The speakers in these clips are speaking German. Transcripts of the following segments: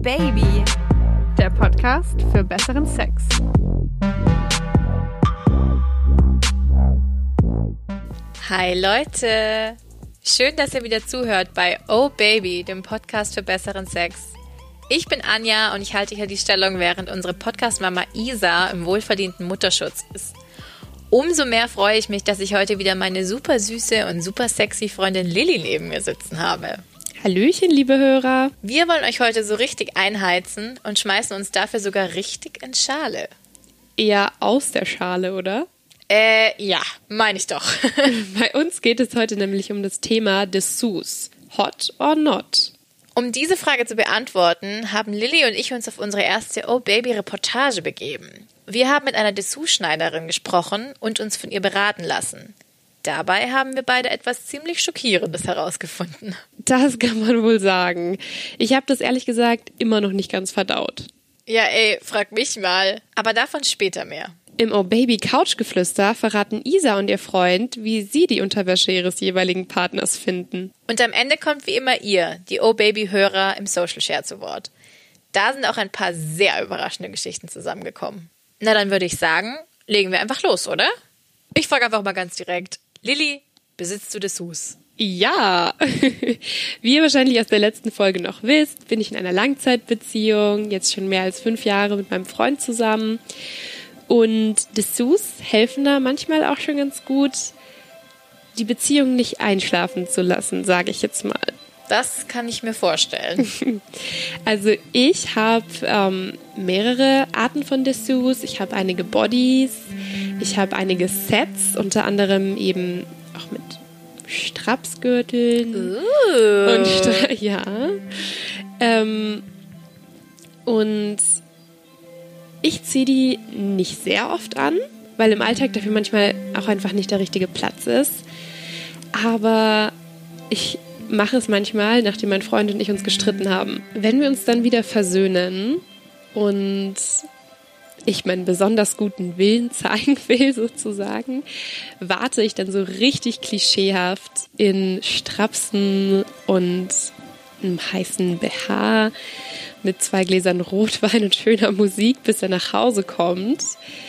Baby, der Podcast für besseren Sex. Hi Leute, schön, dass ihr wieder zuhört bei Oh Baby, dem Podcast für besseren Sex. Ich bin Anja und ich halte hier die Stellung, während unsere Podcast-Mama Isa im wohlverdienten Mutterschutz ist. Umso mehr freue ich mich, dass ich heute wieder meine super süße und super sexy Freundin Lilly neben mir sitzen habe. Hallöchen, liebe Hörer. Wir wollen euch heute so richtig einheizen und schmeißen uns dafür sogar richtig in Schale. Eher aus der Schale, oder? Ja, meine ich doch. Bei uns geht es heute nämlich um das Thema Dessous. Hot or not? Um diese Frage zu beantworten, haben Lilly und ich uns auf unsere erste Oh Baby Reportage begeben. Wir haben mit einer Dessous-Schneiderin gesprochen und uns von ihr beraten lassen. Dabei haben wir beide etwas ziemlich Schockierendes herausgefunden. Das kann man wohl sagen. Ich habe das ehrlich gesagt immer noch nicht ganz verdaut. Ja, frag mich mal. Aber davon später mehr. Im Oh Baby Couchgeflüster verraten Isa und ihr Freund, wie sie die Unterwäsche ihres jeweiligen Partners finden. Und am Ende kommt wie immer ihr, die Oh Baby-Hörer, im Social Share zu Wort. Da sind auch ein paar sehr überraschende Geschichten zusammengekommen. Na, dann würde ich sagen, legen wir einfach los, oder? Ich frage einfach mal ganz direkt. Lilly, besitzt du Dessous? Ja, wie ihr wahrscheinlich aus der letzten Folge noch wisst, bin ich in einer Langzeitbeziehung, jetzt schon mehr als 5 Jahre mit meinem Freund zusammen. Und Dessous helfen da manchmal auch schon ganz gut, die Beziehung nicht einschlafen zu lassen, sage ich jetzt mal. Das kann ich mir vorstellen. Also ich habe mehrere Arten von Dessous. Ich habe einige Bodies, ich habe einige Sets, unter anderem eben auch mit Strapsgürteln. Und ja. Und ich ziehe die nicht sehr oft an, weil im Alltag dafür manchmal auch einfach nicht der richtige Platz ist. Aber ich mache es manchmal, nachdem mein Freund und ich uns gestritten haben. Wenn wir uns dann wieder versöhnen und ich meinen besonders guten Willen zeigen will, sozusagen, warte ich dann so richtig klischeehaft in Strapsen und einem heißen BH mit 2 Gläsern Rotwein und schöner Musik, bis er nach Hause kommt.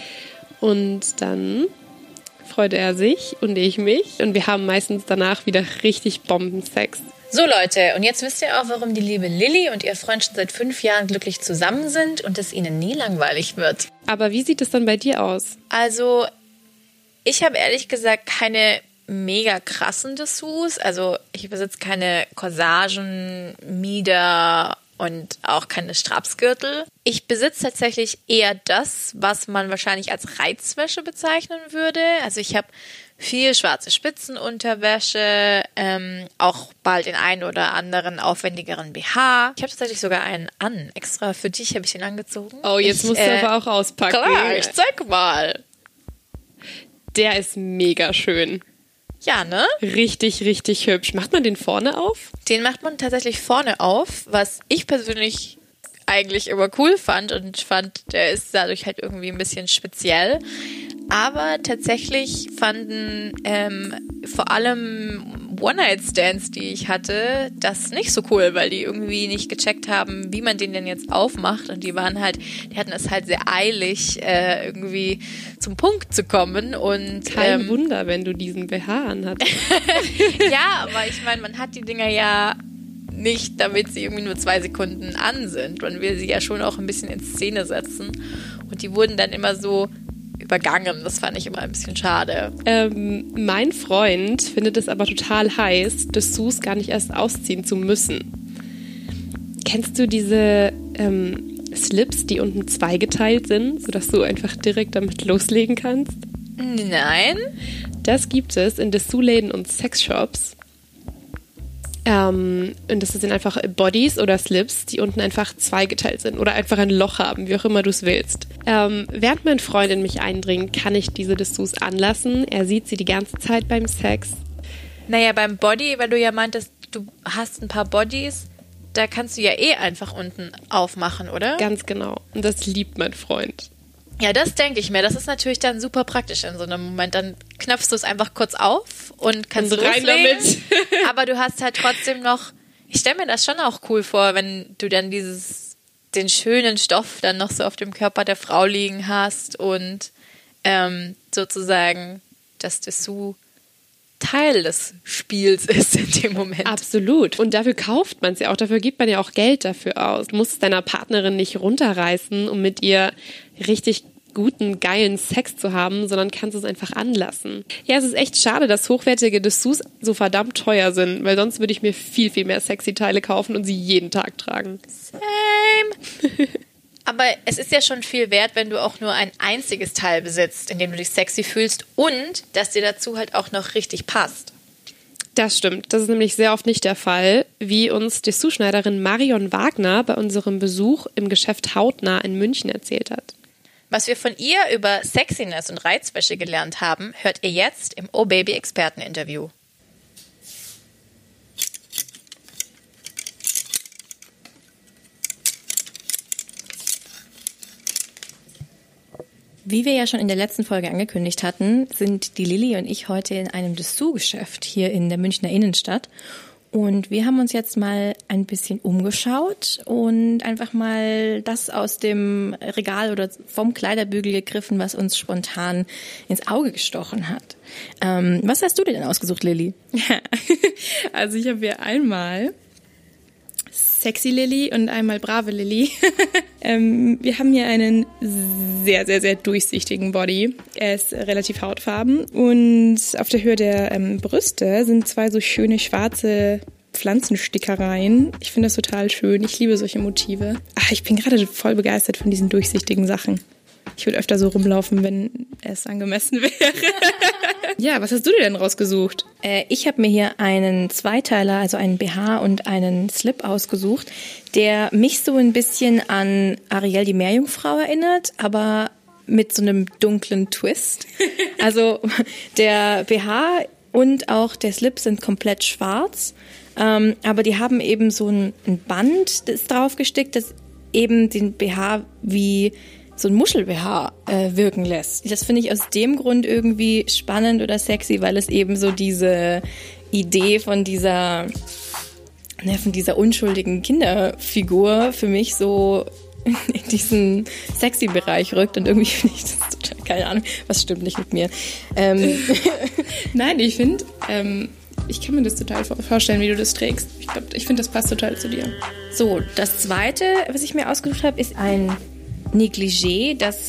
Und dann freut er sich und ich mich. Und wir haben meistens danach wieder richtig Bombensex. So Leute, und jetzt wisst ihr auch, warum die liebe Lilly und ihr Freund schon seit 5 Jahren glücklich zusammen sind und es ihnen nie langweilig wird. Aber wie sieht es dann bei dir aus? Also, ich habe ehrlich gesagt keine mega krassen Dessous. Also, ich besitze keine Corsagen, Mieder und auch keine Strapsgürtel. Ich besitze tatsächlich eher das, was man wahrscheinlich als Reizwäsche bezeichnen würde. Also ich habe viel schwarze Spitzenunterwäsche, auch bald den einen oder anderen aufwendigeren BH. Ich habe tatsächlich sogar einen an. Extra für dich habe ich den angezogen. Oh, jetzt musst du aber auch auspacken. Klar, ich zeig mal. Der ist mega schön. Ja, ne? Richtig, richtig hübsch. Macht man den vorne auf? Den macht man tatsächlich vorne auf, was ich persönlich eigentlich immer cool fand und fand, der ist dadurch halt irgendwie ein bisschen speziell. Aber tatsächlich fanden vor allem One-Night-Stands, die ich hatte, das nicht so cool, weil die irgendwie nicht gecheckt haben, wie man den denn jetzt aufmacht. Und die hatten es halt sehr eilig, irgendwie zum Punkt zu kommen. Und kein Wunder, wenn du diesen BH anhattest. Ja, aber ich meine, man hat die Dinger ja nicht, damit sie irgendwie nur 2 Sekunden an sind. Man will sie ja schon auch ein bisschen in Szene setzen. Und die wurden dann immer so übergangen. Das fand ich immer ein bisschen schade. Mein Freund findet es aber total heiß, Dessous gar nicht erst ausziehen zu müssen. Kennst du diese Slips, die unten zweigeteilt sind, sodass du einfach direkt damit loslegen kannst? Nein. Das gibt es in Dessous-Läden und Sexshops. Und das sind einfach Bodies oder Slips, die unten einfach zweigeteilt sind oder einfach ein Loch haben, wie auch immer du es willst. Während mein Freund in mich eindringt, kann ich diese Dessous anlassen. Er sieht sie die ganze Zeit beim Sex. Naja, beim Body, weil du ja meintest, du hast ein paar Bodies, da kannst du ja einfach unten aufmachen, oder? Ganz genau. Und das liebt mein Freund. Ja, das denke ich mir. Das ist natürlich dann super praktisch in so einem Moment. Dann knöpfst du es einfach kurz auf und kannst rein damit. Aber du hast halt trotzdem noch, ich stelle mir das schon auch cool vor, wenn du dann dieses den schönen Stoff dann noch so auf dem Körper der Frau liegen hast und sozusagen das Dessous Teil des Spiels ist in dem Moment. Absolut. Und dafür kauft man es ja auch. Dafür gibt man ja auch Geld dafür aus. Du musst es deiner Partnerin nicht runterreißen, um mit ihr richtig guten, geilen Sex zu haben, sondern kannst es einfach anlassen. Ja, es ist echt schade, dass hochwertige Dessous so verdammt teuer sind, weil sonst würde ich mir viel, viel mehr sexy Teile kaufen und sie jeden Tag tragen. Same. Aber es ist ja schon viel wert, wenn du auch nur ein einziges Teil besitzt, in dem du dich sexy fühlst und dass dir dazu halt auch noch richtig passt. Das stimmt. Das ist nämlich sehr oft nicht der Fall, wie uns Dessous-Schneiderin Marion Wagner bei unserem Besuch im Geschäft Hautnah in München erzählt hat. Was wir von ihr über Sexiness und Reizwäsche gelernt haben, hört ihr jetzt im Oh Baby Experteninterview. Wie wir ja schon in der letzten Folge angekündigt hatten, sind die Lilly und ich heute in einem Dessous-Geschäft hier in der Münchner Innenstadt. Und wir haben uns jetzt mal ein bisschen umgeschaut und einfach mal das aus dem Regal oder vom Kleiderbügel gegriffen, was uns spontan ins Auge gestochen hat. Was hast du dir denn ausgesucht, Lilly? Also ich habe hier einmal Sexy Lilly und einmal Brave Lilly. Wir haben hier einen sehr, sehr, sehr durchsichtigen Body. Er ist relativ hautfarben und auf der Höhe der Brüste sind 2 so schöne schwarze Pflanzenstickereien. Ich finde das total schön. Ich liebe solche Motive. Ich bin gerade voll begeistert von diesen durchsichtigen Sachen. Ich würde öfter so rumlaufen, wenn es angemessen wäre. Ja, was hast du dir denn rausgesucht? Ich habe mir hier einen Zweiteiler, also einen BH und einen Slip ausgesucht, der mich so ein bisschen an Ariel die Meerjungfrau erinnert, aber mit so einem dunklen Twist. Also der BH und auch der Slip sind komplett schwarz, aber die haben eben so ein Band, das draufgestickt, das eben den BH wie so ein Muschel-BH wirken lässt. Das finde ich aus dem Grund irgendwie spannend oder sexy, weil es eben so diese Idee von dieser unschuldigen Kinderfigur für mich so in diesen sexy Bereich rückt und irgendwie finde ich das total, keine Ahnung, was stimmt nicht mit mir. Nein, ich finde, ich kann mir das total vorstellen, wie du das trägst. Ich finde, das passt total zu dir. So, das Zweite, was ich mir ausgesucht habe, ist ein Negligé, das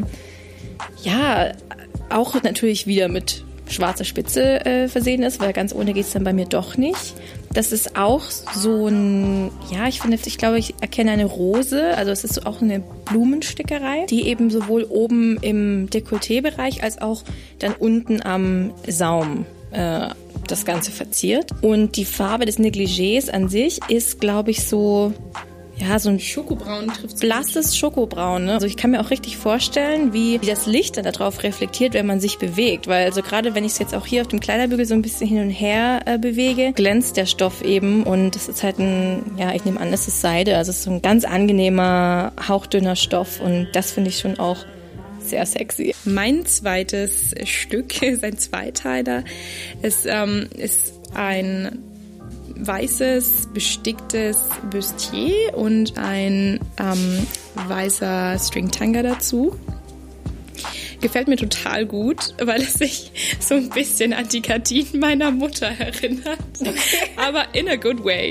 auch natürlich wieder mit schwarzer Spitze versehen ist, weil ganz ohne geht es dann bei mir doch nicht. Das ist auch so ein, ich glaube, ich erkenne eine Rose, also es ist so auch eine Blumenstickerei, die eben sowohl oben im Dekolleté-Bereich als auch dann unten am Saum das Ganze verziert. Und die Farbe des Negligés an sich ist, glaube ich, so ein Schokobraun trifft blasses Schokobraun. Ne? Also ich kann mir auch richtig vorstellen, wie das Licht dann darauf reflektiert, wenn man sich bewegt. Weil also gerade wenn ich es jetzt auch hier auf dem Kleiderbügel so ein bisschen hin und her bewege, glänzt der Stoff eben. Und das ist halt ich nehme an, das ist Seide. Also es ist so ein ganz angenehmer, hauchdünner Stoff. Und das finde ich schon auch sehr sexy. Mein zweites Stück ist ein Zweiteiler. Es ist ein weißes, besticktes Bustier und ein weißer Stringtanga dazu. Gefällt mir total gut, weil es sich so ein bisschen an die Gardinen meiner Mutter erinnert. Aber in a good way.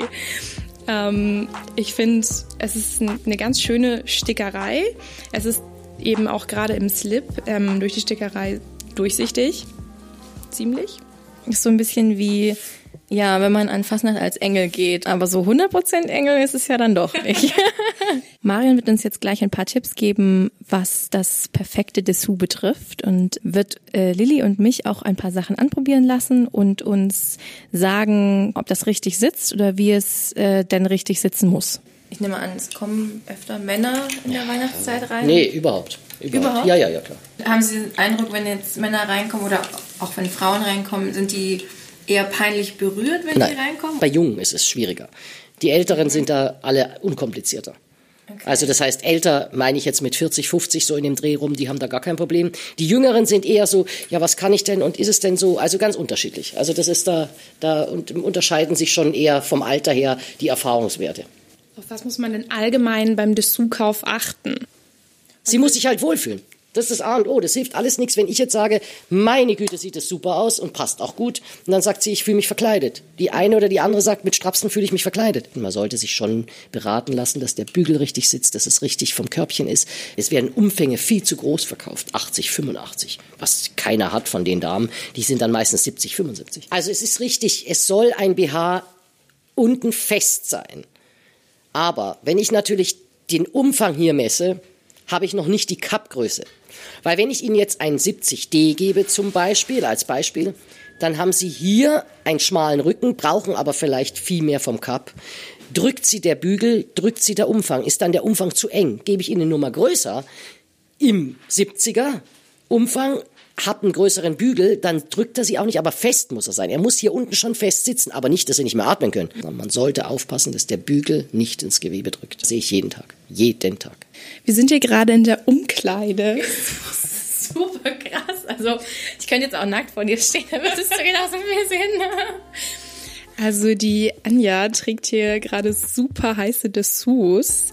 Ich finde, es ist eine ganz schöne Stickerei. Es ist eben auch gerade im Slip durch die Stickerei durchsichtig. Ziemlich. Ist so ein bisschen wie wenn man an Fastnacht als Engel geht. Aber so 100% Engel ist es ja dann doch nicht. Marion wird uns jetzt gleich ein paar Tipps geben, was das perfekte Dessous betrifft und wird Lilly und mich auch ein paar Sachen anprobieren lassen und uns sagen, ob das richtig sitzt oder wie es denn richtig sitzen muss. Ich nehme an, es kommen öfter Männer in der Weihnachtszeit rein? Nee, überhaupt. Überhaupt? Ja, klar. Haben Sie den Eindruck, wenn jetzt Männer reinkommen oder auch wenn Frauen reinkommen, sind die eher peinlich berührt, wenn Nein, die reinkommen? Bei Jungen ist es schwieriger. Die Älteren sind da alle unkomplizierter. Okay. Also das heißt, älter meine ich jetzt mit 40, 50 so in dem Dreh rum, die haben da gar kein Problem. Die Jüngeren sind eher so, was kann ich denn und ist es denn so? Also ganz unterschiedlich. Also das ist da unterscheiden sich schon eher vom Alter her die Erfahrungswerte. Auf was muss man denn allgemein beim Dessous-Kauf achten? Sie muss sich halt wohlfühlen. Das ist das A und O. Das hilft alles nichts, wenn ich jetzt sage, meine Güte, sieht das super aus und passt auch gut. Und dann sagt sie, ich fühle mich verkleidet. Die eine oder die andere sagt, mit Strapsen fühle ich mich verkleidet. Man sollte sich schon beraten lassen, dass der Bügel richtig sitzt, dass es richtig vom Körbchen ist. Es werden Umfänge viel zu groß verkauft. 80, 85. Was keiner hat von den Damen. Die sind dann meistens 70, 75. Also es ist richtig, es soll ein BH unten fest sein. Aber wenn ich natürlich den Umfang hier messe, habe ich noch nicht die Cup-Größe. Weil wenn ich Ihnen jetzt einen 70D gebe zum Beispiel, als Beispiel, dann haben Sie hier einen schmalen Rücken, brauchen aber vielleicht viel mehr vom Cup. Drückt Sie der Bügel, drückt Sie der Umfang. Ist dann der Umfang zu eng? Gebe ich Ihnen eine Nummer größer, im 70er Umfang, hat einen größeren Bügel, dann drückt er Sie auch nicht, aber fest muss er sein. Er muss hier unten schon fest sitzen, aber nicht, dass Sie nicht mehr atmen können. Man sollte aufpassen, dass der Bügel nicht ins Gewebe drückt. Das sehe ich jeden Tag. Jeden Tag. Wir sind hier gerade in der Umkleide. Super krass. Also, ich könnte jetzt auch nackt vor dir stehen, dann würdest du genauso viel sehen. Also die Anja trägt hier gerade super heiße Dessous.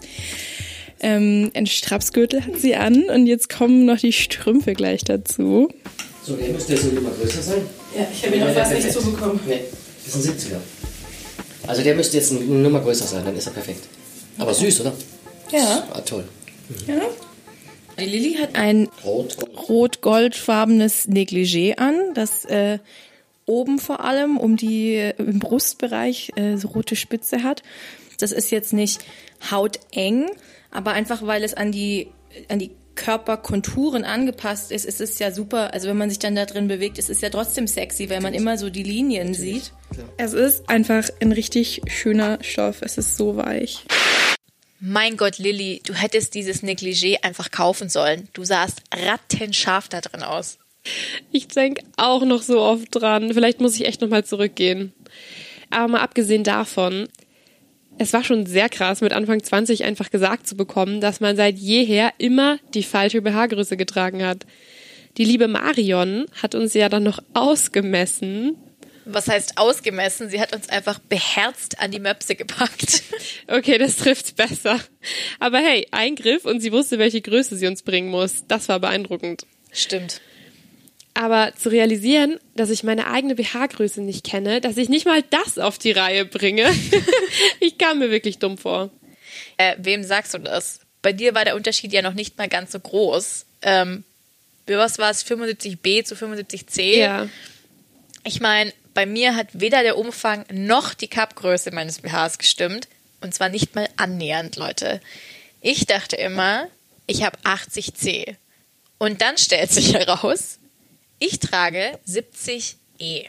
Ein Strapsgürtel hat sie an und jetzt kommen noch die Strümpfe gleich dazu. So, der müsste jetzt immer größer sein. Ja, ich habe ihn noch fast nicht zubekommen. Nee, das ist ein 70er. Also der müsste jetzt eine Nummer größer sein, dann ist er perfekt. Aber süß, oder? Ja. Ah, toll. Ja. Die Lilly hat ein rot-goldfarbenes Negligé an, das oben vor allem im Brustbereich so rote Spitze hat. Das ist jetzt nicht hauteng, aber einfach, weil es an die Körperkonturen angepasst ist, ist es ja super. Also wenn man sich dann da drin bewegt, ist es ja trotzdem sexy, weil man immer so die Linien sieht. Es ist einfach ein richtig schöner Stoff. Es ist so weich. Mein Gott, Lilly, du hättest dieses Negligé einfach kaufen sollen. Du sahst rattenscharf da drin aus. Ich denke auch noch so oft dran. Vielleicht muss ich echt nochmal zurückgehen. Aber mal abgesehen davon, es war schon sehr krass, mit Anfang 20 einfach gesagt zu bekommen, dass man seit jeher immer die falsche BH-Größe getragen hat. Die liebe Marion hat uns ja dann noch ausgemessen. Was heißt ausgemessen? Sie hat uns einfach beherzt an die Möpse gepackt. Okay, das trifft's besser. Aber hey, Eingriff und sie wusste, welche Größe sie uns bringen muss. Das war beeindruckend. Stimmt. Aber zu realisieren, dass ich meine eigene BH-Größe nicht kenne, dass ich nicht mal das auf die Reihe bringe, ich kam mir wirklich dumm vor. Wem sagst du das? Bei dir war der Unterschied ja noch nicht mal ganz so groß. Was war es? 75B zu 75C? Ja. Ich meine, bei mir hat weder der Umfang noch die Cup-Größe meines BHs gestimmt. Und zwar nicht mal annähernd, Leute. Ich dachte immer, ich habe 80C. Und dann stellt sich heraus, ich trage 70E.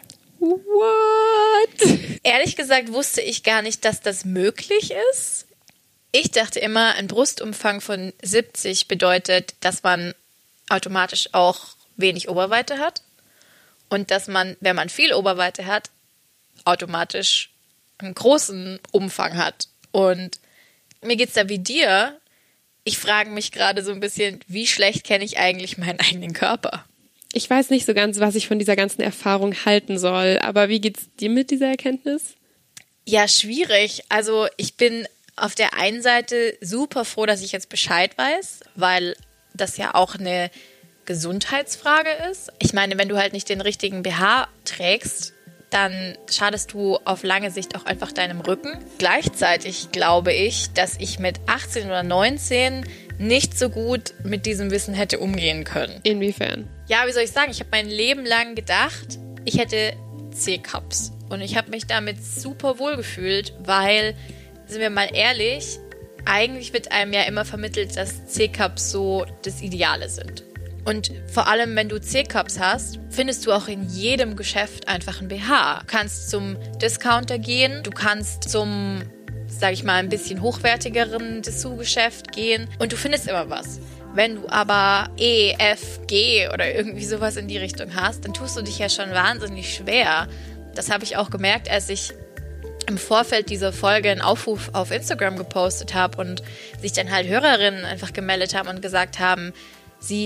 What? Ehrlich gesagt wusste ich gar nicht, dass das möglich ist. Ich dachte immer, ein Brustumfang von 70 bedeutet, dass man automatisch auch wenig Oberweite hat. Und dass man, wenn man viel Oberweite hat, automatisch einen großen Umfang hat. Und mir geht's da wie dir. Ich frage mich gerade so ein bisschen, wie schlecht kenne ich eigentlich meinen eigenen Körper? Ich weiß nicht so ganz, was ich von dieser ganzen Erfahrung halten soll. Aber wie geht's dir mit dieser Erkenntnis? Ja, schwierig. Also ich bin auf der einen Seite super froh, dass ich jetzt Bescheid weiß, weil das ja auch eine Gesundheitsfrage ist. Ich meine, wenn du halt nicht den richtigen BH trägst, dann schadest du auf lange Sicht auch einfach deinem Rücken. Gleichzeitig glaube ich, dass ich mit 18 oder 19 nicht so gut mit diesem Wissen hätte umgehen können. Inwiefern? Ja, wie soll ich sagen? Ich habe mein Leben lang gedacht, ich hätte C-Cups. Und ich habe mich damit super wohl gefühlt, weil, sind wir mal ehrlich, eigentlich wird einem ja immer vermittelt, dass C-Cups so das Ideale sind. Und vor allem, wenn du C-Cups hast, findest du auch in jedem Geschäft einfach ein BH. Du kannst zum Discounter gehen, du kannst zum, sag ich mal, ein bisschen hochwertigeren Dessous-Geschäft gehen und du findest immer was. Wenn du aber E, F, G oder irgendwie sowas in die Richtung hast, dann tust du dich ja schon wahnsinnig schwer. Das habe ich auch gemerkt, als ich im Vorfeld dieser Folge einen Aufruf auf Instagram gepostet habe und sich dann halt Hörerinnen einfach gemeldet haben und gesagt haben, sie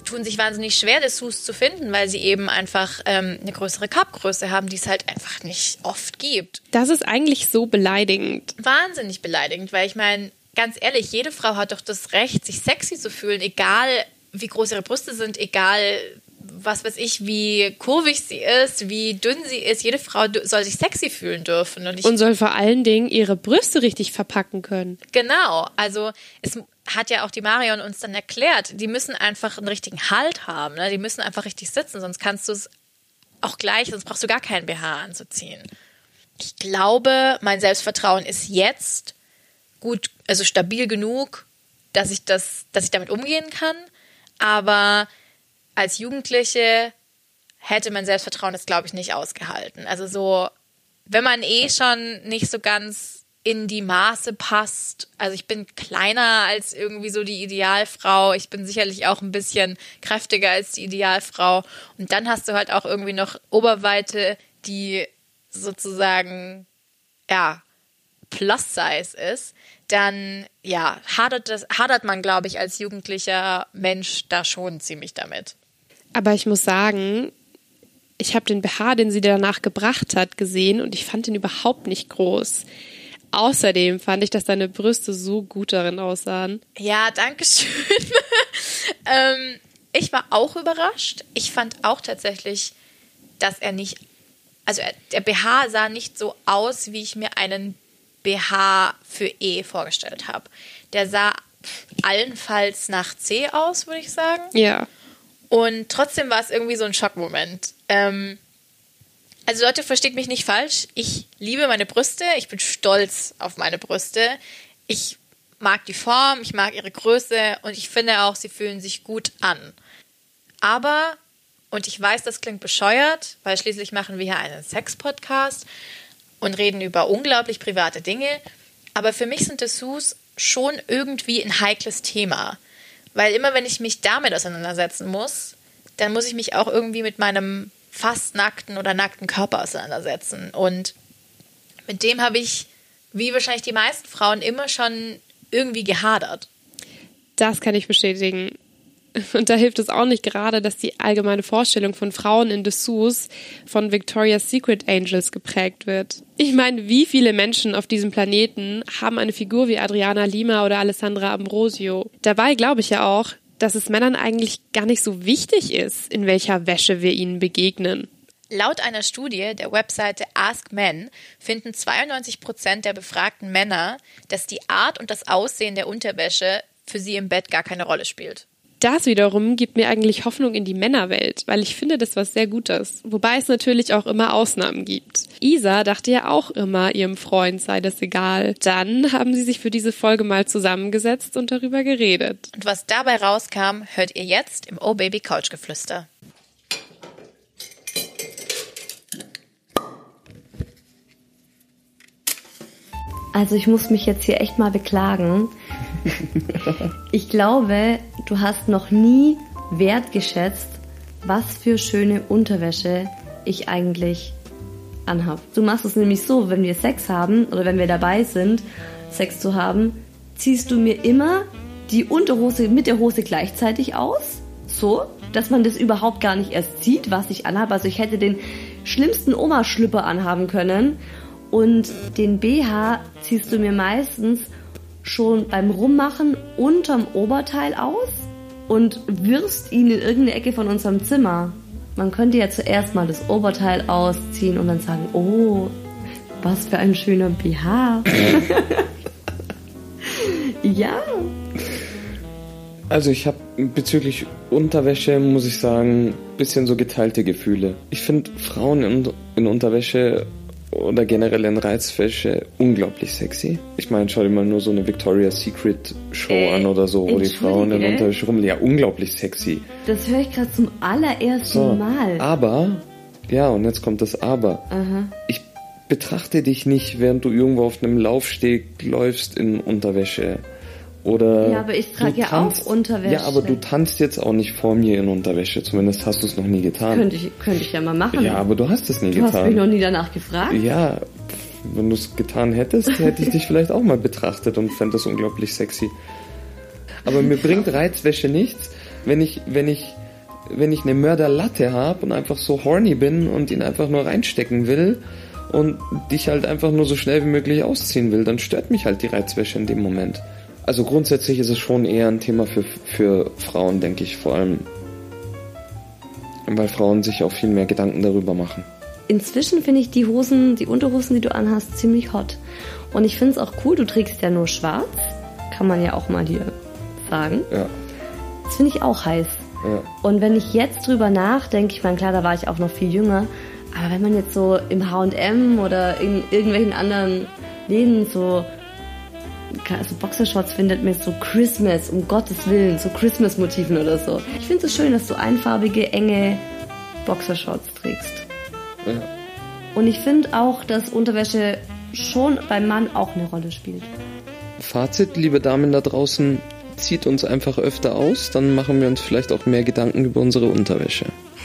tun sich wahnsinnig schwer, Dessous zu finden, weil sie eben einfach eine größere Cupgröße haben, die es halt einfach nicht oft gibt. Das ist eigentlich so beleidigend. Wahnsinnig beleidigend, weil ich meine, ganz ehrlich, jede Frau hat doch das Recht, sich sexy zu fühlen, egal wie groß ihre Brüste sind, egal was weiß ich, wie kurvig sie ist, wie dünn sie ist. Jede Frau soll sich sexy fühlen dürfen. Und soll vor allen Dingen ihre Brüste richtig verpacken können. Genau, also es hat ja auch die Marion uns dann erklärt, die müssen einfach einen richtigen Halt haben, ne? Die müssen einfach richtig sitzen, sonst kannst du es auch gleich, sonst brauchst du gar keinen BH anzuziehen. Ich glaube, mein Selbstvertrauen ist jetzt gut, also stabil genug, dass ich damit umgehen kann, aber als Jugendliche hätte mein Selbstvertrauen das, glaube ich, nicht ausgehalten. Also so, wenn man schon nicht so ganz in die Maße passt, also ich bin kleiner als irgendwie so die Idealfrau, ich bin sicherlich auch ein bisschen kräftiger als die Idealfrau und dann hast du halt auch irgendwie noch Oberweite, die sozusagen, ja, Plus-Size ist, dann, ja, hadert man, glaube ich, als jugendlicher Mensch da schon ziemlich damit. Aber ich muss sagen, ich habe den BH, den sie danach gebracht hat, gesehen und ich fand ihn überhaupt nicht groß. Außerdem fand ich, dass deine Brüste so gut darin aussahen. Ja, danke schön. Ich war auch überrascht. Ich fand auch tatsächlich, dass der BH sah nicht so aus, wie ich mir einen BH für vorgestellt habe. Der sah allenfalls nach C aus, würde ich sagen. Ja. Und trotzdem war es irgendwie so ein Schockmoment. Also Leute, versteht mich nicht falsch. Ich liebe meine Brüste. Ich bin stolz auf meine Brüste. Ich mag die Form, ich mag ihre Größe und ich finde auch, sie fühlen sich gut an. Aber, und ich weiß, das klingt bescheuert, weil schließlich machen wir hier einen Sex-Podcast und reden über unglaublich private Dinge. Aber für mich sind Dessous schon irgendwie ein heikles Thema. Weil immer, wenn ich mich damit auseinandersetzen muss, dann muss ich mich auch irgendwie mit meinem fast nackten oder nackten Körper auseinandersetzen. Und mit dem habe ich, wie wahrscheinlich die meisten Frauen, immer schon irgendwie gehadert. Das kann ich bestätigen. Und da hilft es auch nicht gerade, dass die allgemeine Vorstellung von Frauen in Dessous von Victoria's Secret Angels geprägt wird. Ich meine, wie viele Menschen auf diesem Planeten haben eine Figur wie Adriana Lima oder Alessandra Ambrosio? Dabei glaube ich ja auch, dass es Männern eigentlich gar nicht so wichtig ist, in welcher Wäsche wir ihnen begegnen. Laut einer Studie der Webseite Ask Men finden 92% der befragten Männer, dass die Art und das Aussehen der Unterwäsche für sie im Bett gar keine Rolle spielt. Das wiederum gibt mir eigentlich Hoffnung in die Männerwelt, weil ich finde, das was sehr Gutes. Wobei es natürlich auch immer Ausnahmen gibt. Isa dachte ja auch immer, ihrem Freund sei das egal. Dann haben sie sich für diese Folge mal zusammengesetzt und darüber geredet. Und was dabei rauskam, hört ihr jetzt im Oh Baby Couchgeflüster. Also ich muss mich jetzt hier echt mal beklagen. Ich glaube, du hast noch nie wertgeschätzt, was für schöne Unterwäsche ich eigentlich anhab. Du machst es nämlich so, wenn wir Sex haben oder wenn wir dabei sind, Sex zu haben, ziehst du mir immer die Unterhose mit der Hose gleichzeitig aus, so, dass man das überhaupt gar nicht erst sieht, was ich anhabe. Also ich hätte den schlimmsten Oma-Schlüpper anhaben können und den BH ziehst du mir meistens schon beim Rummachen unterm Oberteil aus und wirfst ihn in irgendeine Ecke von unserem Zimmer. Man könnte ja zuerst mal das Oberteil ausziehen und dann sagen, oh, was für ein schöner BH. Ja. Also ich habe bezüglich Unterwäsche, muss ich sagen, ein bisschen so geteilte Gefühle. Ich finde Frauen in Unterwäsche oder generell in Reizwäsche unglaublich sexy. Ich meine, schau dir mal nur so eine Victoria's Secret Show an oder so, wo die Frauen in Unterwäsche rumlaufen. Ja, unglaublich sexy. Das höre ich gerade zum allerersten Mal. Aber, ja, und jetzt kommt das Aber. Aha. Ich betrachte dich nicht, während du irgendwo auf einem Laufsteg läufst in Unterwäsche. Oder ja, aber ich trage ja auch Unterwäsche. Ja, aber du tanzt jetzt auch nicht vor mir in Unterwäsche. Zumindest hast du es noch nie getan. Könnte ich ja mal machen. Ja, aber du hast es nie getan. Du hast mich noch nie danach gefragt. Ja, wenn du es getan hättest, hätte ich dich vielleicht auch mal betrachtet und fände das unglaublich sexy. Aber mir bringt Reizwäsche nichts, wenn ich eine Mörderlatte habe und einfach so horny bin und ihn einfach nur reinstecken will und dich halt einfach nur so schnell wie möglich ausziehen will, dann stört mich halt die Reizwäsche in dem Moment. Also grundsätzlich ist es schon eher ein Thema für Frauen, denke ich, vor allem, weil Frauen sich auch viel mehr Gedanken darüber machen. Inzwischen finde ich die Unterhosen, die du anhast, ziemlich hot. Und ich finde es auch cool, du trägst ja nur schwarz. Kann man ja auch mal hier sagen. Ja. Das finde ich auch heiß. Ja. Und wenn ich jetzt drüber nachdenke, ich meine, klar, da war ich auch noch viel jünger, aber wenn man jetzt so im H&M oder in irgendwelchen anderen Läden so Boxershorts findet mit so Christmas, um Gottes Willen, so Christmas-Motiven oder so. Ich finde es so schön, dass du einfarbige, enge Boxershorts trägst. Ja. Und ich finde auch, dass Unterwäsche schon beim Mann auch eine Rolle spielt. Fazit, liebe Damen da draußen, zieht uns einfach öfter aus, dann machen wir uns vielleicht auch mehr Gedanken über unsere Unterwäsche.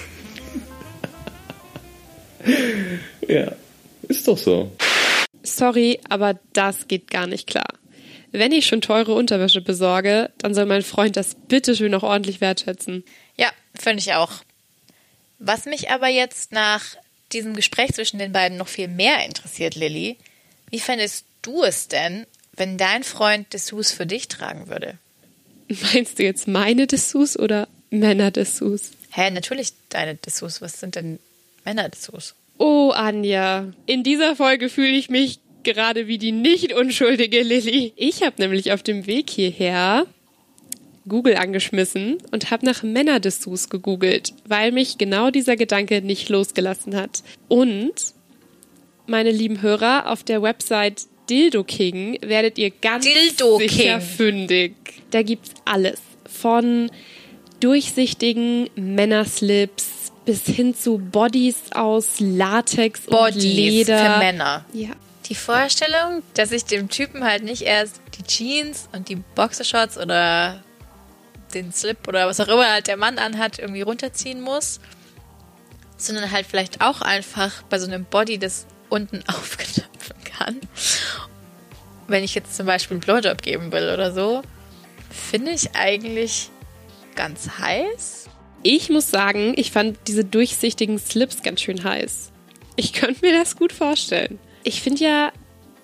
Ja, ist doch so. Sorry, aber das geht gar nicht klar. Wenn ich schon teure Unterwäsche besorge, dann soll mein Freund das bitte schön auch ordentlich wertschätzen. Ja, finde ich auch. Was mich aber jetzt nach diesem Gespräch zwischen den beiden noch viel mehr interessiert, Lilly, wie fändest du es denn, wenn dein Freund Dessous für dich tragen würde? Meinst du jetzt meine Dessous oder Männer-Dessous? Natürlich deine Dessous. Was sind denn Männer-Dessous? Oh, Anja, in dieser Folge fühle ich mich gerade wie die nicht unschuldige Lilly. Ich habe nämlich auf dem Weg hierher Google angeschmissen und habe nach Männer-Dessous gegoogelt, weil mich genau dieser Gedanke nicht losgelassen hat. Und, meine lieben Hörer, auf der Website Dildo King werdet ihr ganz sicher fündig. Da gibt's alles. Von durchsichtigen Männerslips bis hin zu Bodies aus Latex und Leder. Für Männer. Ja. Die Vorstellung, dass ich dem Typen halt nicht erst die Jeans und die Boxershorts oder den Slip oder was auch immer halt der Mann anhat, irgendwie runterziehen muss, sondern halt vielleicht auch einfach bei so einem Body das unten aufknöpfen kann. Wenn ich jetzt zum Beispiel einen Blowjob geben will oder so, finde ich eigentlich ganz heiß. Ich muss sagen, ich fand diese durchsichtigen Slips ganz schön heiß. Ich könnte mir das gut vorstellen. Ich finde ja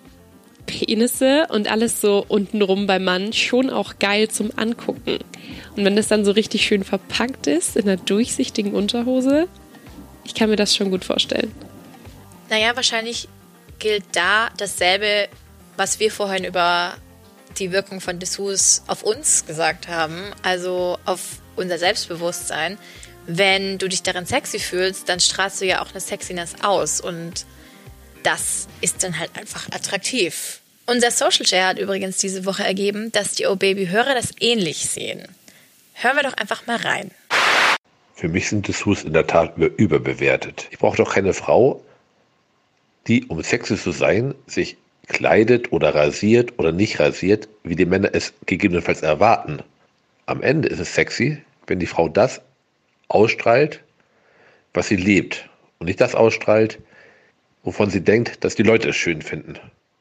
Penisse und alles so untenrum beim Mann schon auch geil zum Angucken. Und wenn das dann so richtig schön verpackt ist in einer durchsichtigen Unterhose, ich kann mir das schon gut vorstellen. Naja, wahrscheinlich gilt da dasselbe, was wir vorhin über die Wirkung von Dessous auf uns gesagt haben, also auf unser Selbstbewusstsein. Wenn du dich darin sexy fühlst, dann strahlst du ja auch eine Sexiness aus und das ist dann halt einfach attraktiv. Unser Social Share hat übrigens diese Woche ergeben, dass die Oh-Baby-Hörer das ähnlich sehen. Hören wir doch einfach mal rein. Für mich sind Dessous in der Tat überbewertet. Ich brauche doch keine Frau, die, um sexy zu sein, sich kleidet oder rasiert oder nicht rasiert, wie die Männer es gegebenenfalls erwarten. Am Ende ist es sexy, wenn die Frau das ausstrahlt, was sie lebt und nicht das ausstrahlt, wovon sie denkt, dass die Leute es schön finden.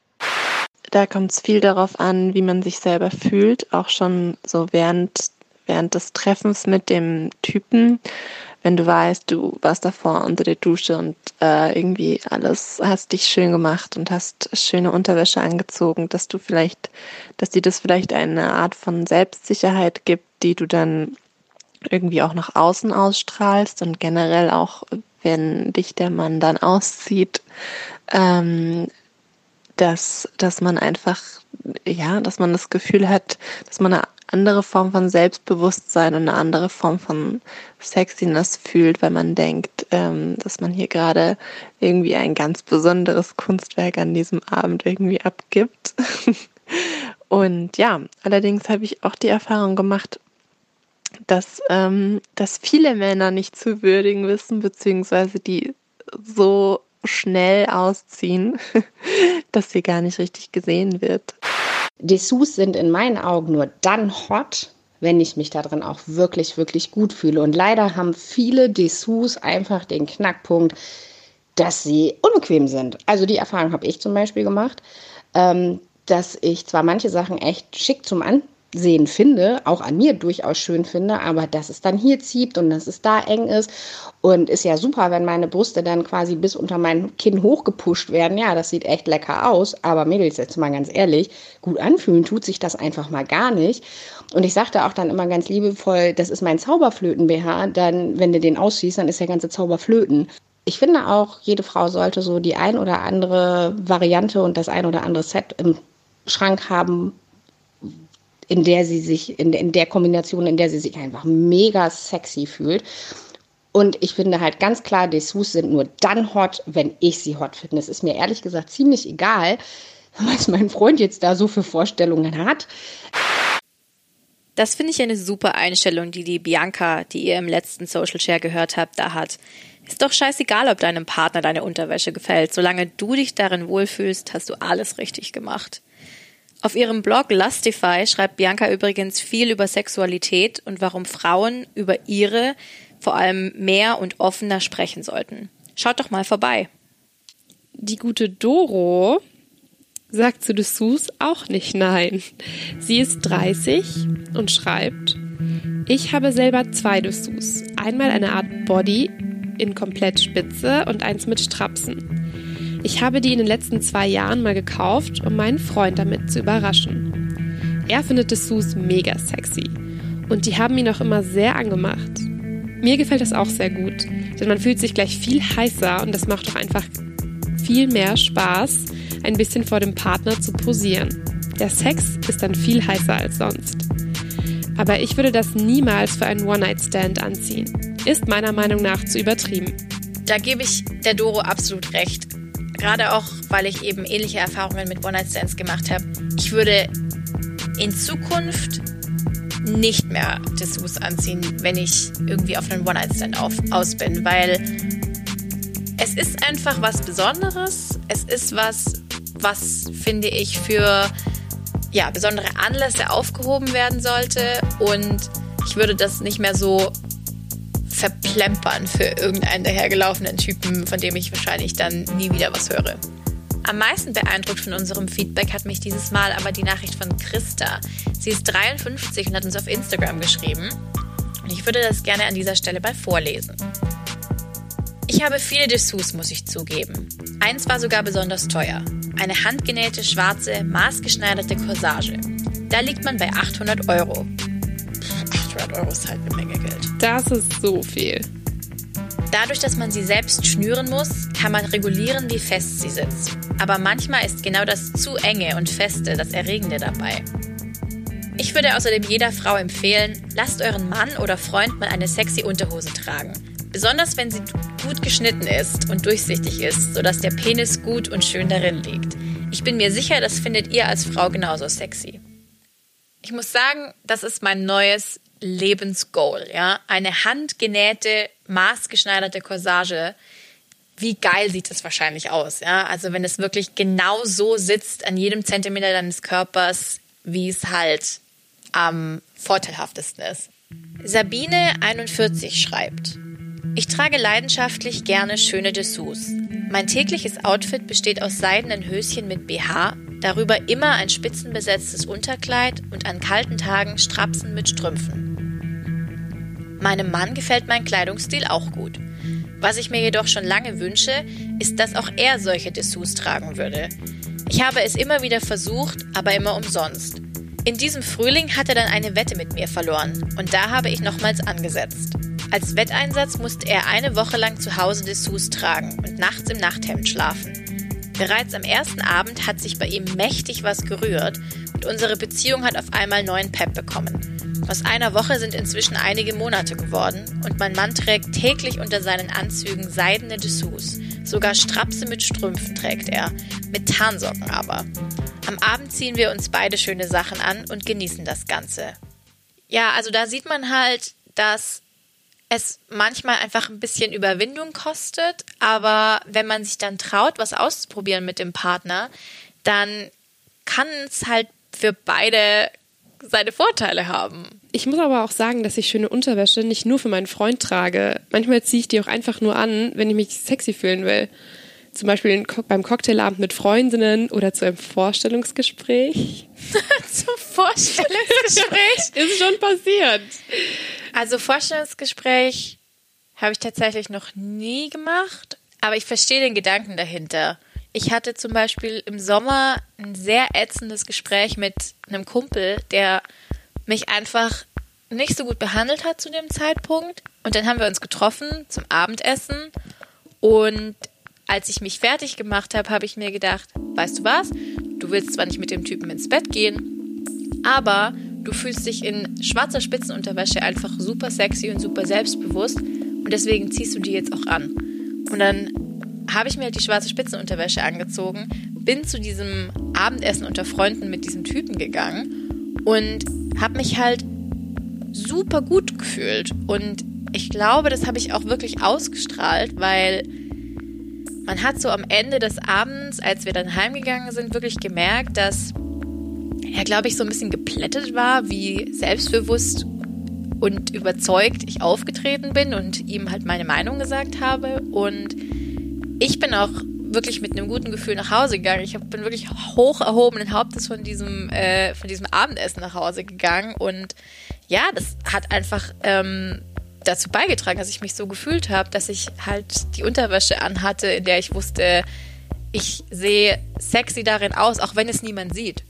Da kommt es viel darauf an, wie man sich selber fühlt, auch schon so während des Treffens mit dem Typen. Wenn du weißt, du warst davor unter der Dusche und irgendwie alles hast dich schön gemacht und hast schöne Unterwäsche angezogen, dass dir das vielleicht eine Art von Selbstsicherheit gibt, die du dann irgendwie auch nach außen ausstrahlst und generell auch, wenn dich der Mann dann auszieht, dass man einfach, dass man das Gefühl hat, dass man eine andere Form von Selbstbewusstsein und eine andere Form von Sexiness fühlt, weil man denkt, dass man hier gerade irgendwie ein ganz besonderes Kunstwerk an diesem Abend irgendwie abgibt. Und ja, allerdings habe ich auch die Erfahrung gemacht, dass viele Männer nicht zu würdigen wissen, beziehungsweise die so schnell ausziehen, dass sie gar nicht richtig gesehen wird. Dessous sind in meinen Augen nur dann hot, wenn ich mich darin auch wirklich, wirklich gut fühle. Und leider haben viele Dessous einfach den Knackpunkt, dass sie unbequem sind. Also die Erfahrung habe ich zum Beispiel gemacht, dass ich zwar manche Sachen echt schick zum Ansehen Aussehen finde, auch an mir durchaus schön finde, aber dass es dann hier zieht und dass es da eng ist und ist ja super, wenn meine Brüste dann quasi bis unter mein Kinn hochgepusht werden. Ja, das sieht echt lecker aus, aber Mädels, jetzt mal ganz ehrlich, gut anfühlen tut sich das einfach mal gar nicht. Und ich sagte auch dann immer ganz liebevoll, das ist mein Zauberflöten-BH, dann, wenn du den ausziehst, dann ist der ganze Zauber flöten. Ich finde auch, jede Frau sollte so die ein oder andere Variante und das ein oder andere Set im Schrank haben, in der sie sich, in der Kombination, in der sie sich einfach mega sexy fühlt. Und ich finde halt ganz klar, Dessous sind nur dann hot, wenn ich sie hot finde. Es ist mir ehrlich gesagt ziemlich egal, was mein Freund jetzt da so für Vorstellungen hat. Das finde ich eine super Einstellung, die Bianca, die ihr im letzten Social Share gehört habt, da hat. Ist doch scheißegal, ob deinem Partner deine Unterwäsche gefällt. Solange du dich darin wohlfühlst, hast du alles richtig gemacht. Auf ihrem Blog Lustify schreibt Bianca übrigens viel über Sexualität und warum Frauen über ihre vor allem mehr und offener sprechen sollten. Schaut doch mal vorbei. Die gute Doro sagt zu Dessous auch nicht nein. Sie ist 30 und schreibt: Ich habe selber 2 Dessous. Einmal eine Art Body in komplett Spitze und eins mit Strapsen. Ich habe die in den letzten 2 Jahren mal gekauft, um meinen Freund damit zu überraschen. Er findet Dessous mega sexy und die haben ihn auch immer sehr angemacht. Mir gefällt das auch sehr gut, denn man fühlt sich gleich viel heißer und das macht doch einfach viel mehr Spaß, ein bisschen vor dem Partner zu posieren. Der Sex ist dann viel heißer als sonst. Aber ich würde das niemals für einen One-Night-Stand anziehen. Ist meiner Meinung nach zu übertrieben. Da gebe ich der Doro absolut recht. Gerade auch, weil ich eben ähnliche Erfahrungen mit One-Night-Stands gemacht habe. Ich würde in Zukunft nicht mehr Dessous anziehen, wenn ich irgendwie auf einen One-Night-Stand aus bin, weil es ist einfach was Besonderes. Es ist was finde ich, für besondere Anlässe aufgehoben werden sollte und ich würde das nicht mehr so verplempern für irgendeinen dahergelaufenen Typen, von dem ich wahrscheinlich dann nie wieder was höre. Am meisten beeindruckt von unserem Feedback hat mich dieses Mal aber die Nachricht von Christa. Sie ist 53 und hat uns auf Instagram geschrieben und ich würde das gerne an dieser Stelle mal vorlesen. Ich habe viele Dessous, muss ich zugeben. Eins war sogar besonders teuer. Eine handgenähte, schwarze, maßgeschneiderte Corsage. Da liegt man bei 800 Euro. 800 Euro ist halt eine Menge Geld. Das ist so viel. Dadurch, dass man sie selbst schnüren muss, kann man regulieren, wie fest sie sitzt. Aber manchmal ist genau das zu enge und feste das Erregende dabei. Ich würde außerdem jeder Frau empfehlen, lasst euren Mann oder Freund mal eine sexy Unterhose tragen. Besonders wenn sie gut geschnitten ist und durchsichtig ist, sodass der Penis gut und schön darin liegt. Ich bin mir sicher, das findet ihr als Frau genauso sexy. Ich muss sagen, das ist mein neues Lebensgoal, ja? Eine handgenähte, maßgeschneiderte Corsage. Wie geil sieht das wahrscheinlich aus, ja? Also wenn es wirklich genau so sitzt an jedem Zentimeter deines Körpers, wie es halt am vorteilhaftesten ist. Sabine 41 schreibt: Ich trage leidenschaftlich gerne schöne Dessous. Mein tägliches Outfit besteht aus seidenen Höschen mit BH, darüber immer ein spitzenbesetztes Unterkleid und an kalten Tagen Strapsen mit Strümpfen. Meinem Mann gefällt mein Kleidungsstil auch gut. Was ich mir jedoch schon lange wünsche, ist, dass auch er solche Dessous tragen würde. Ich habe es immer wieder versucht, aber immer umsonst. In diesem Frühling hat er dann eine Wette mit mir verloren und da habe ich nochmals angesetzt. Als Wetteinsatz musste er eine Woche lang zu Hause Dessous tragen und nachts im Nachthemd schlafen. Bereits am ersten Abend hat sich bei ihm mächtig was gerührt und unsere Beziehung hat auf einmal neuen Pep bekommen. Aus einer Woche sind inzwischen einige Monate geworden und mein Mann trägt täglich unter seinen Anzügen seidene Dessous. Sogar Strapse mit Strümpfen trägt er, mit Tarnsocken aber. Am Abend ziehen wir uns beide schöne Sachen an und genießen das Ganze. Ja, also da sieht man halt, dass es manchmal einfach ein bisschen Überwindung kostet, aber wenn man sich dann traut, was auszuprobieren mit dem Partner, dann kann es halt für beide seine Vorteile haben. Ich muss aber auch sagen, dass ich schöne Unterwäsche nicht nur für meinen Freund trage. Manchmal ziehe ich die auch einfach nur an, wenn ich mich sexy fühlen will. Zum Beispiel beim Cocktailabend mit Freundinnen oder zu einem Vorstellungsgespräch. Zum Vorstellungsgespräch. Ist schon passiert. Also Vorstellungsgespräch habe ich tatsächlich noch nie gemacht, aber ich verstehe den Gedanken dahinter. Ich hatte zum Beispiel im Sommer ein sehr ätzendes Gespräch mit einem Kumpel, der mich einfach nicht so gut behandelt hat zu dem Zeitpunkt. Und dann haben wir uns getroffen zum Abendessen. Und als ich mich fertig gemacht habe, habe ich mir gedacht, weißt du was? Du willst zwar nicht mit dem Typen ins Bett gehen, aber du fühlst dich in schwarzer Spitzenunterwäsche einfach super sexy und super selbstbewusst. Und deswegen ziehst du die jetzt auch an. Und dann habe ich mir halt die schwarze Spitzenunterwäsche angezogen, bin zu diesem Abendessen unter Freunden mit diesem Typen gegangen und habe mich halt super gut gefühlt. Und ich glaube, das habe ich auch wirklich ausgestrahlt, weil man hat so am Ende des Abends, als wir dann heimgegangen sind, wirklich gemerkt, dass er, glaube ich, so ein bisschen geplättet war, wie selbstbewusst und überzeugt ich aufgetreten bin und ihm halt meine Meinung gesagt habe. Und ich bin auch wirklich mit einem guten Gefühl nach Hause gegangen. Ich bin wirklich hoch erhobenen Hauptes von diesem Abendessen nach Hause gegangen. Und ja, das hat einfach dazu beigetragen, dass ich mich so gefühlt habe, dass ich halt die Unterwäsche anhatte, in der ich wusste, ich sehe sexy darin aus, auch wenn es niemand sieht.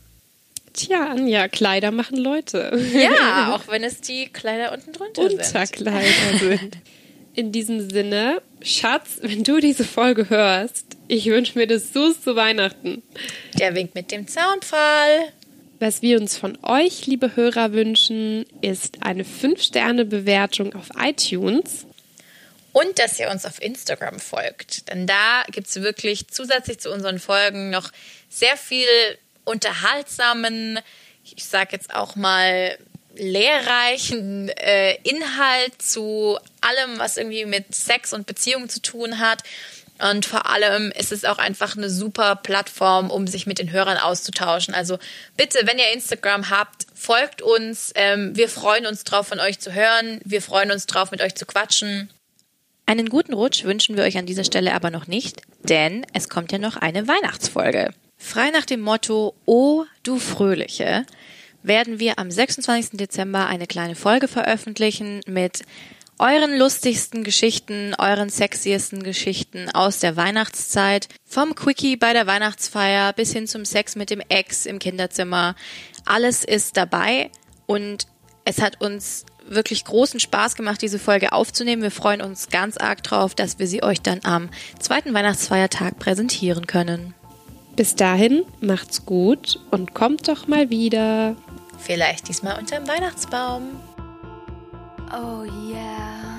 Tja, Anja, Kleider machen Leute. Ja, auch wenn es die Kleider unten drunter sind. Unterkleider sind. In diesem Sinne, Schatz, wenn du diese Folge hörst, ich wünsche mir das so zu Weihnachten. Der Wink mit dem Zaunpfahl. Was wir uns von euch, liebe Hörer, wünschen, ist eine 5-Sterne-Bewertung auf iTunes. Und dass ihr uns auf Instagram folgt. Denn da gibt es wirklich zusätzlich zu unseren Folgen noch sehr viel unterhaltsamen, ich sag jetzt auch mal lehrreichen Inhalt zu allem, was irgendwie mit Sex und Beziehungen zu tun hat. Und vor allem ist es auch einfach eine super Plattform, um sich mit den Hörern auszutauschen. Also bitte, wenn ihr Instagram habt, folgt uns. Wir freuen uns drauf, von euch zu hören. Wir freuen uns drauf, mit euch zu quatschen. Einen guten Rutsch wünschen wir euch an dieser Stelle aber noch nicht, denn es kommt ja noch eine Weihnachtsfolge. Frei nach dem Motto "O du Fröhliche" werden wir am 26. Dezember eine kleine Folge veröffentlichen mit euren lustigsten Geschichten, euren sexiesten Geschichten aus der Weihnachtszeit. Vom Quickie bei der Weihnachtsfeier bis hin zum Sex mit dem Ex im Kinderzimmer. Alles ist dabei und es hat uns wirklich großen Spaß gemacht, diese Folge aufzunehmen. Wir freuen uns ganz arg drauf, dass wir sie euch dann am 2. Weihnachtsfeiertag präsentieren können. Bis dahin, macht's gut und kommt doch mal wieder. Vielleicht diesmal unterm Weihnachtsbaum. Oh yeah.